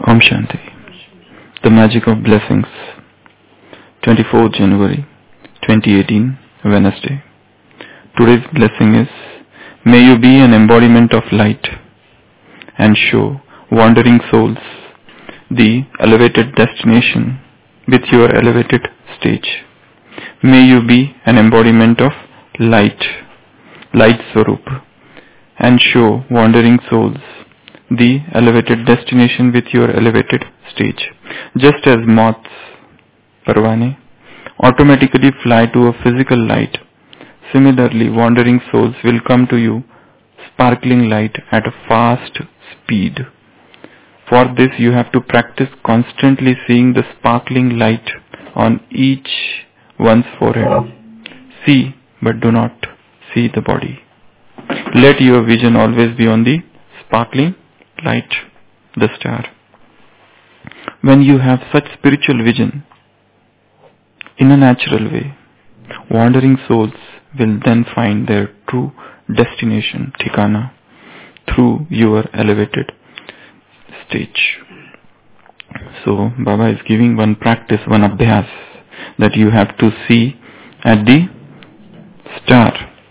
Om Shanti. The Magic of Blessings. 24th January 2018, Wednesday. Today's blessing is, may you be an embodiment of light and show wandering souls the elevated destination with your elevated stage. May you be an embodiment of light Swarup, and show wandering souls the elevated destination with your elevated stage. Just as moths, Parvane, automatically fly to a physical light, similarly wandering souls will come to you, sparkling light at a fast speed. For this you have to practice constantly seeing the sparkling light on each one's forehead. See, but do not see the body. Let your vision always be on the sparkling light, the star. When you have such spiritual vision, in a natural way, wandering souls will then find their true destination, Thikana, through your elevated stage. So, Baba is giving one practice, one abhyas, that you have to see at the star,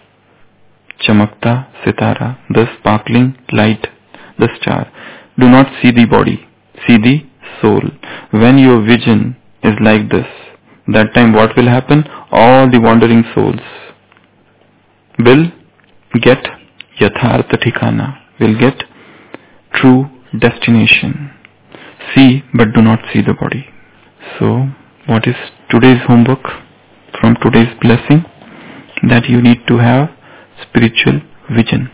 Chamakta Sitara, the sparkling light, the star. Do not see the body, see the soul. When your vision is like this, that time what will happen? All the wandering souls will get Yathartha Thikana, will get true destination. See, but do not see the body. So, what is today's homework from today's blessing? That you need to have spiritual vision,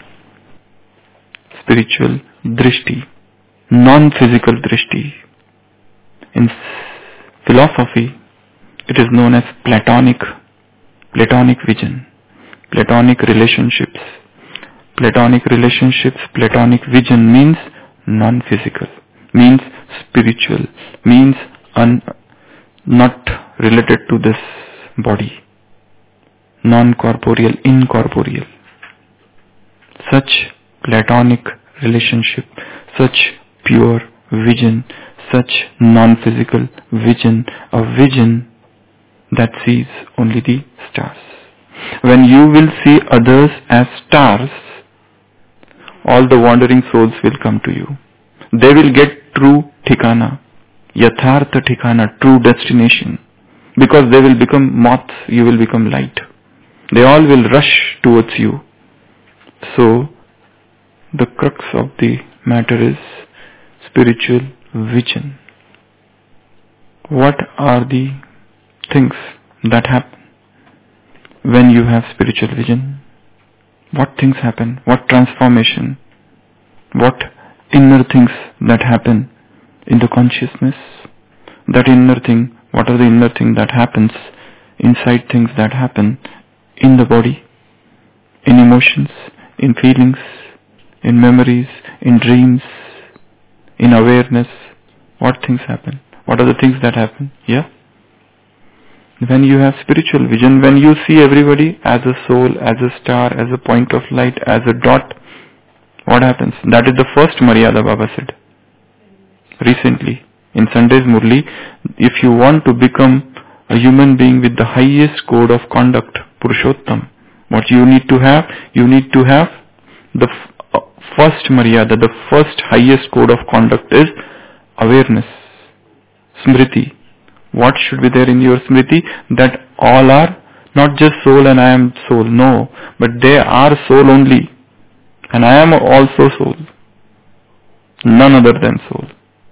spiritual drishti, non-physical drishti. In philosophy, it is known as Platonic vision, Platonic relationships. Platonic vision means non-physical, means spiritual, means not related to this body, non-corporeal, incorporeal. Such Platonic relationship, such pure vision, such non-physical vision, a vision that sees only the stars. When you will see others as stars, all the wandering souls will come to you. They will get true Thikana, Yathartha Thikana, true destination. Because they will become moths, you will become light. They all will rush towards you. So, the crux of the matter is spiritual vision. What are the things that happen when you have spiritual vision? What things happen? What transformation? What inner things that happen in the consciousness? That inner thing, what are the inner things that happens inside things that happen in the body, in emotions, in feelings, in memories, in dreams, in awareness? What things happen? What are the things that happen? Yeah? When you have spiritual vision, when you see everybody as a soul, as a star, as a point of light, as a dot, what happens? That is the first Maryada Baba said recently in Sunday's Murli. If you want to become a human being with the highest code of conduct, Purushottam, what you need to have? You need to have the first Maryada, the first highest code of conduct is awareness, Smriti. What should be there in your Smriti? That all are not just soul and I am soul, no, but they are soul only. And I am also soul, none other than soul.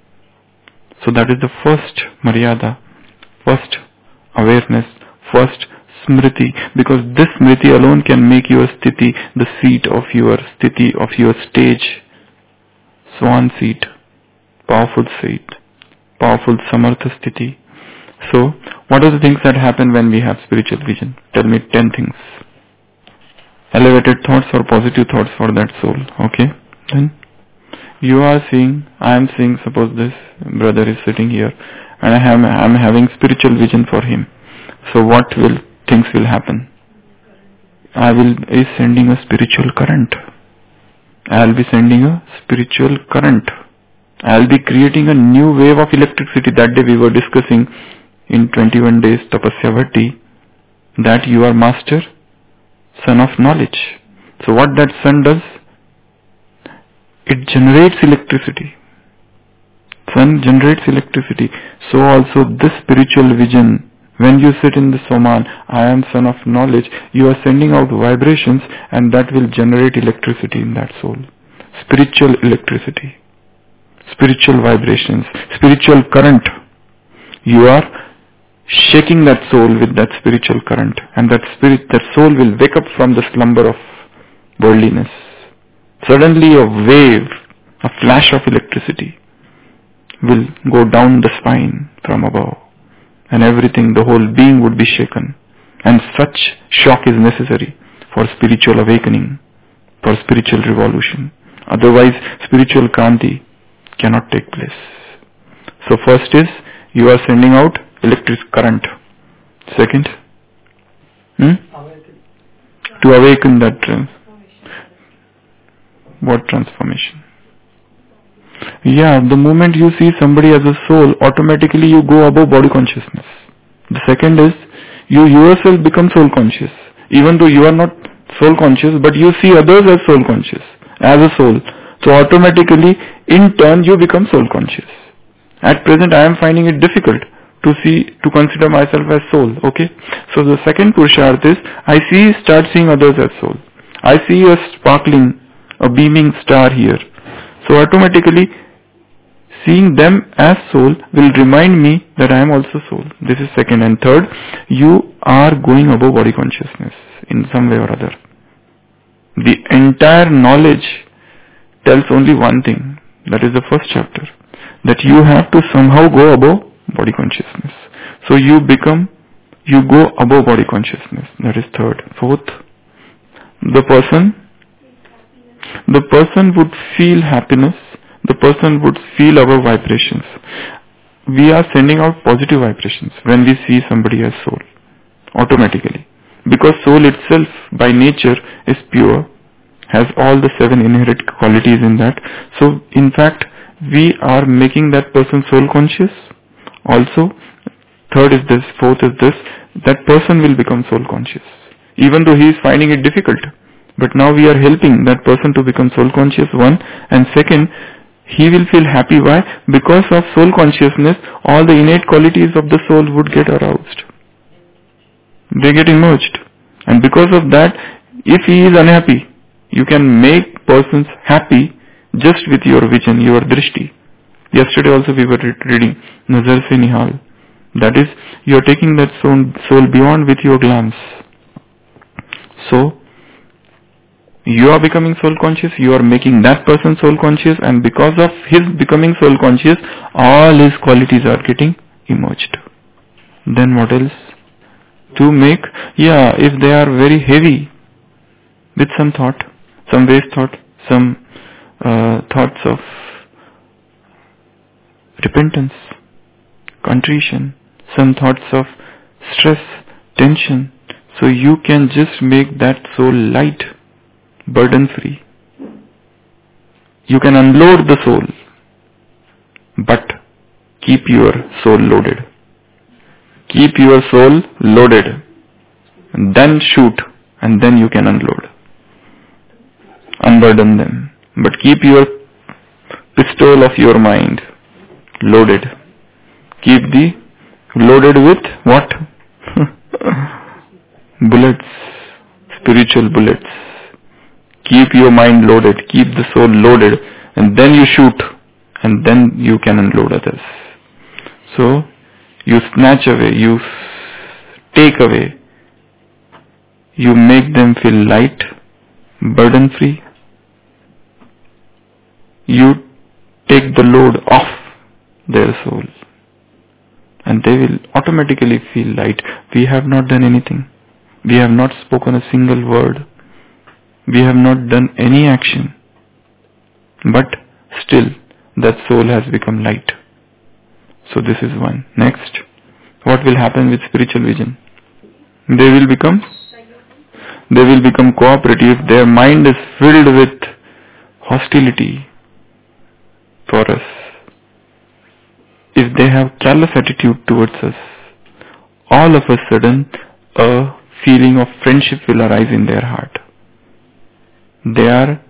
So that is the first Maryada, first awareness, first Smriti, because this Smriti alone can make your Sthiti, the seat of your Sthiti, of your stage, Swan seat, powerful Samartha Sthiti. So, what are the things that happen when we have spiritual vision? Tell me 10 things. Elevated thoughts or positive thoughts for that soul, okay? Then, you are seeing, I am seeing, suppose this brother is sitting here, and I am having spiritual vision for him. So what things will happen? I will be sending a spiritual current. I will be sending a spiritual current I'll be creating a new wave of electricity. That day we were discussing in 21 days Tapasya Bhatti that you are master, son of knowledge. So what that sun does? It generates electricity. Sun generates electricity. So also this spiritual vision, when you sit in the Soman, I am son of knowledge, you are sending out vibrations and that will generate electricity in that soul. Spiritual electricity. Spiritual vibrations, spiritual current. You are shaking that soul with that spiritual current, and that soul will wake up from the slumber of worldliness. Suddenly a wave, a flash of electricity will go down the spine from above, and everything, the whole being would be shaken. And such shock is necessary for spiritual awakening, for spiritual revolution. Otherwise, spiritual kranti cannot take place. So first is, you are sending out electric current. Second, to awaken that what transformation? Yeah, the moment you see somebody as a soul, automatically you go above body consciousness. The second is, you yourself become soul conscious. Even though you are not soul conscious, but you see others as soul conscious, as a soul. So automatically, in turn, you become soul conscious. At present, I am finding it difficult to consider myself as soul. Okay? So the second Purusharth is, I start seeing others as soul. I see a sparkling, a beaming star here. So automatically, seeing them as soul will remind me that I am also soul. This is second. And third, you are going above body consciousness in some way or other. The entire knowledge tells only one thing. That is the first chapter. That you have to somehow go above body consciousness. So you go above body consciousness. That is third. Fourth, the person would feel happiness. The person would feel our vibrations. We are sending out positive vibrations when we see somebody as soul. Automatically. Because soul itself by nature is pure, has all the 7 inherent qualities in that. So in fact, we are making that person soul conscious. Also, third is this, fourth is this, that person will become soul conscious. Even though he is finding it difficult. But now we are helping that person to become soul conscious, one. And second, he will feel happy. Why? Because of soul consciousness, all the innate qualities of the soul would get aroused. They get emerged. And because of that, if he is unhappy, you can make persons happy just with your vision, your drishti. Yesterday also we were reading Nazar se Nihal. That is, you are taking that soul beyond with your glance. So, you are becoming soul conscious, you are making that person soul conscious, and because of his becoming soul conscious, all his qualities are getting emerged. Then what else? To make, if they are very heavy with some thought, some waste thought, some thoughts of repentance, contrition, some thoughts of stress, tension. So you can just make that soul light, burden-free. You can unload the soul, but keep your soul loaded. Keep your soul loaded, and then shoot, and then you can unload. Unburden them. But keep your pistol of your mind loaded. Keep the loaded with what? Bullets, spiritual bullets. Keep your mind loaded, keep the soul loaded, and then you shoot, and then you can unload others. So, you snatch away, you take away, you make them feel light, burden-free. You take the load off their soul, and they will automatically feel light. We have not done anything. We have not spoken a single word. We have not done any action. But still, that soul has become light. So this is one. Next, what will happen with spiritual vision? They will become cooperative. Their mind is filled with hostility for us. they have callous attitude towards us, all of a sudden a feeling of friendship will arise in their heart. They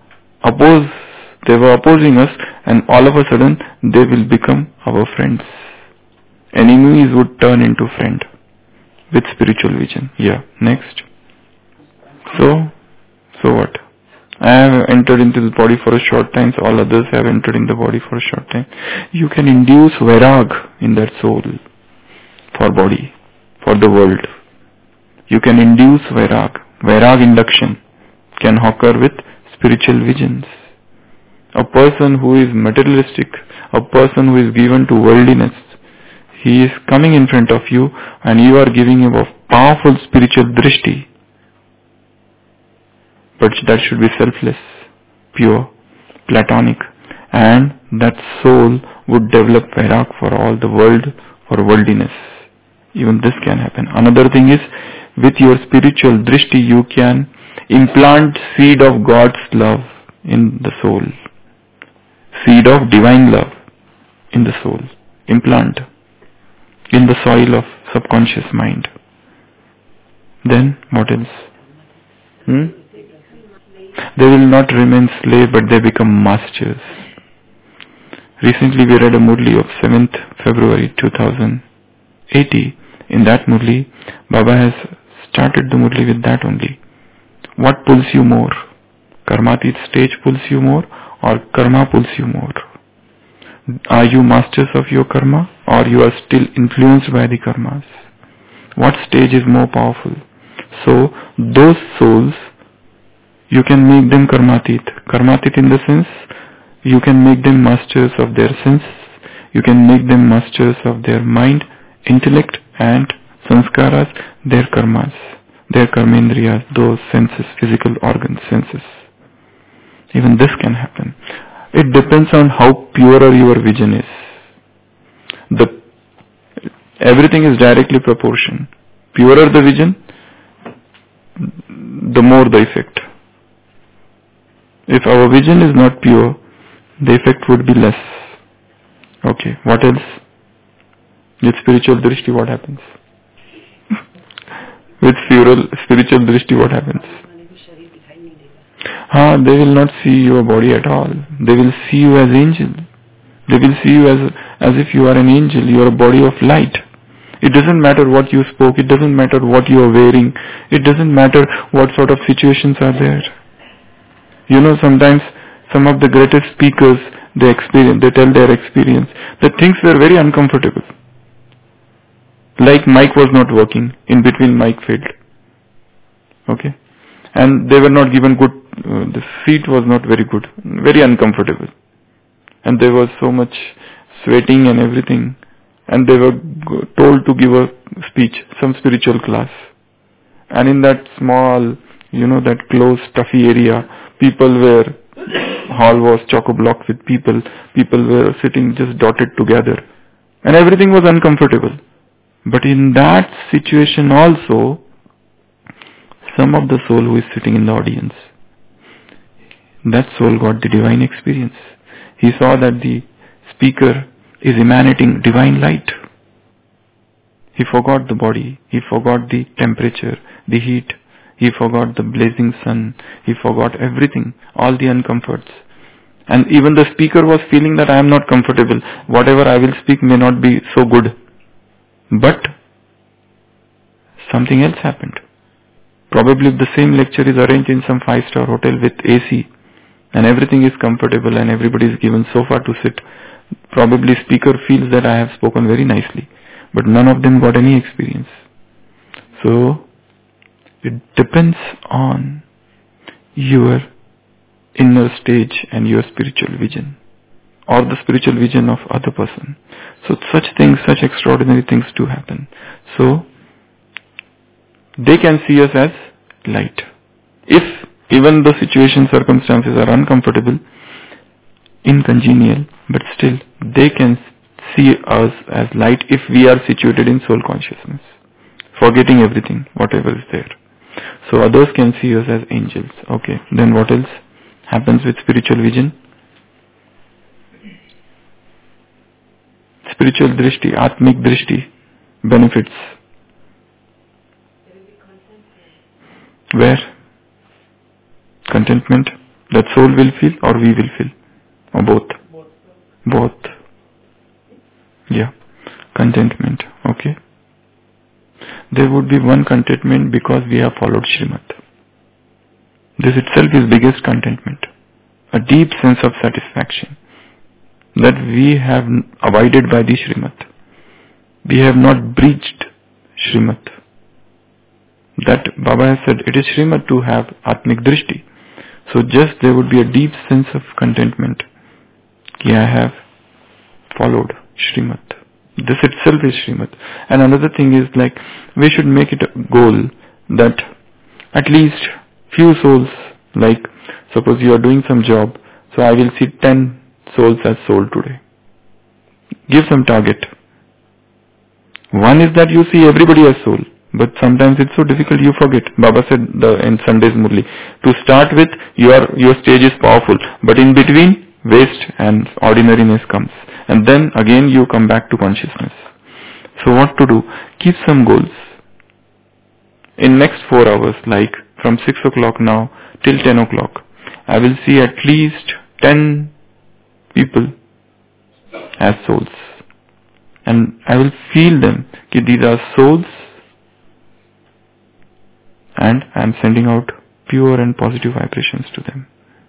were opposing us, and all of a sudden they will become our friends. Enemies would turn into friend with spiritual vision. Yeah, next. So what? I have entered into the body for a short time, so all others have entered in the body for a short time. You can induce vairag in that soul, for body, for the world. You can induce vairag. Vairag induction can occur with spiritual visions. A person who is materialistic, a person who is given to worldliness, he is coming in front of you and you are giving him a powerful spiritual drishti. But that should be selfless, pure, platonic, and that soul would develop vairag for all the world, for worldliness. Even this can happen. Another thing is, with your spiritual drishti you can implant seed of God's love in the soul. Seed of divine love in the soul. Implant in the soil of subconscious mind. Then what else? They will not remain slave, but they become masters. Recently we read a Murli of 7th February 2080. In that Murli, Baba has started the Murli with that only. What pulls you more? Karmatit stage pulls you more, or karma pulls you more? Are you masters of your karma, or you are still influenced by the karmas? What stage is more powerful? So those souls, you can make them karmatit. Karmatit in the sense, you can make them masters of their senses, you can make them masters of their mind, intellect and sanskaras, their karmas, their karmendriyas, those senses, physical organs, senses. Even this can happen. It depends on how purer your vision is. Everything is directly proportion. Purer the vision, the more the effect. If our vision is not pure, the effect would be less. Okay, what else? With spiritual drishti, what happens? With spiritual drishti, what happens? They will not see your body at all. They will see you as angel. They will see you as if you are an angel. You are a body of light. It doesn't matter what you spoke. It doesn't matter what you are wearing. It doesn't matter what sort of situations are there. You know, sometimes some of the greatest speakers, they tell their experience that things were very uncomfortable. Like mic was not working, in between mic failed. Okay? And they were not given good, the seat was not very good, very uncomfortable. And there was so much sweating and everything. And they were told to give a speech, some spiritual class. And in that small, that closed, stuffy area, hall was chock-a-block with people. People were sitting just dotted together. And everything was uncomfortable. But in that situation also, some of the soul who is sitting in the audience, that soul got the divine experience. He saw that the speaker is emanating divine light. He forgot the body. He forgot the temperature, the heat. He forgot the blazing sun. He forgot everything, all the uncomforts. And even the speaker was feeling that I am not comfortable. Whatever I will speak may not be so good. But something else happened. Probably if the same lecture is arranged in some 5-star hotel with AC and everything is comfortable and everybody is given sofa to sit, probably speaker feels that I have spoken very nicely. But none of them got any experience. So it depends on your inner stage and your spiritual vision, or the spiritual vision of other person. So such extraordinary things do happen. So they can see us as light. If even the situation, circumstances are uncomfortable, incongenial, but still they can see us as light if we are situated in soul consciousness, forgetting everything, whatever is there. So others can see us as angels. Okay, then what else happens with spiritual vision? spiritual drishti, atmic drishti, benefits. Where? Contentment that soul will feel or we will feel? Or both? Both. Yeah. Contentment. Okay. There would be one contentment because we have followed Srimad. This itself is biggest contentment. A deep sense of satisfaction that we have abided by the Srimad. We have not breached Srimad. That Baba has said, it is Srimad to have Atmic Drishti. So just there would be a deep sense of contentment. Ki I have followed Srimad. This itself is Srimad. And another thing is like, we should make it a goal that at least few souls, like suppose you are doing some job, so I will see 10 souls as soul today. Give some target. One is that you see everybody as soul, but sometimes it's so difficult you forget. Baba said in Sunday's Murli, to start with your stage is powerful, but in between waste and ordinariness comes, and then again you come back to consciousness. So what to do? Keep some goals. In next 4 hours, like from 6 o'clock now till 10 o'clock, I will see at least 10 people as souls. And I will feel them, that these are souls, and I am sending out pure and positive vibrations to them.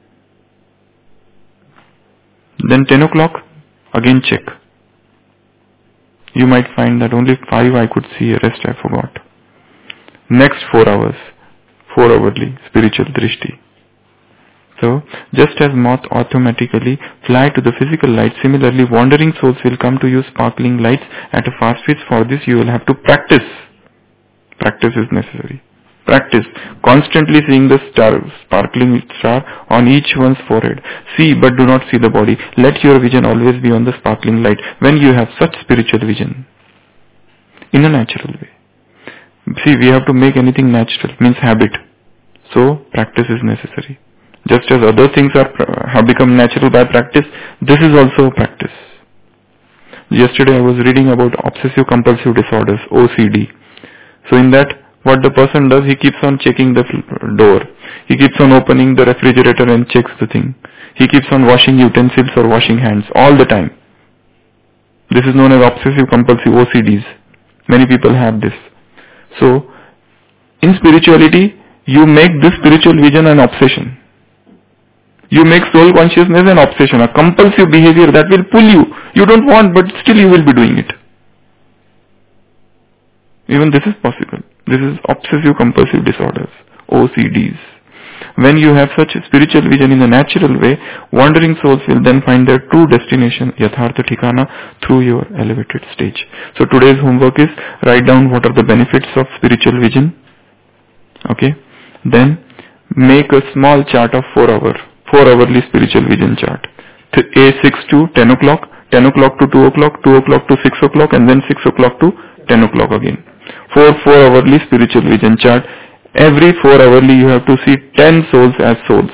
Then 10 o'clock, again check. You might find that only 5 I could see, rest I forgot. Next 4 hours, 4 hourly spiritual drishti. So, just as moth automatically fly to the physical light, similarly wandering souls will come to you sparkling lights at a fast pace. For this you will have to practice. Practice is necessary. Practice. Constantly seeing the sparkling star on each one's forehead. See but do not see the body. Let your vision always be on the sparkling light when you have such spiritual vision. In a natural way. See, we have to make anything natural, means habit. So, practice is necessary. Just as other things have become natural by practice, this is also practice. Yesterday I was reading about obsessive compulsive disorders, OCD. So in that, what the person does, he keeps on checking the door. He keeps on opening the refrigerator and checks the thing. He keeps on washing utensils or washing hands all the time. This is known as obsessive compulsive OCDs. Many people have this. So, in spirituality, you make this spiritual vision an obsession. You make soul consciousness an obsession, a compulsive behavior that will pull you. You don't want, but still you will be doing it. Even this is possible. This is obsessive compulsive disorders, OCDs. When you have such a spiritual vision in a natural way, wandering souls will then find their true destination, Yathartha Thikana, through your elevated stage. So today's homework is write down what are the benefits of spiritual vision. Okay. Then make a small chart of 4 hourly spiritual vision chart. A6 to 10 o'clock, 10 o'clock to 2 o'clock, 2 o'clock to 6 o'clock, and then 6 o'clock to 10 o'clock again. 4 hourly spiritual vision chart. Every 4 hourly you have to see 10 souls as souls.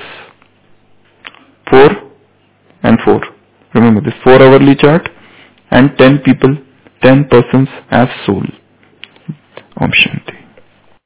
4 and 4. Remember this 4 hourly chart and 10 people, 10 persons as soul. Om Shanti.